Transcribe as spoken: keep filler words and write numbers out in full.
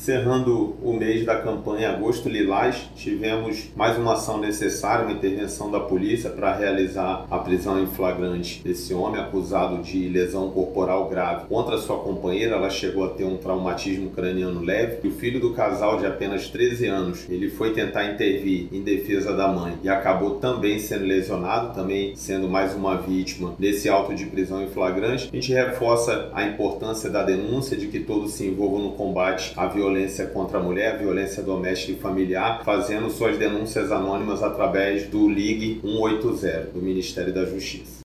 Encerrando o mês da campanha Agosto Lilás, tivemos mais uma ação necessária, uma intervenção da polícia para realizar a prisão em flagrante desse homem acusado de lesão corporal grave contra sua companheira. Ela chegou a ter um traumatismo craniano leve e o filho do casal, de apenas treze anos, ele foi tentar intervir em defesa da mãe e acabou também sendo lesionado, também sendo mais uma vítima desse auto de prisão em flagrante. A gente reforça a importância da denúncia, de que todos se envolvam no combate à violência contra a mulher, a violência doméstica e familiar, fazendo suas denúncias anônimas através do Ligue um oito zero do Ministério da Justiça.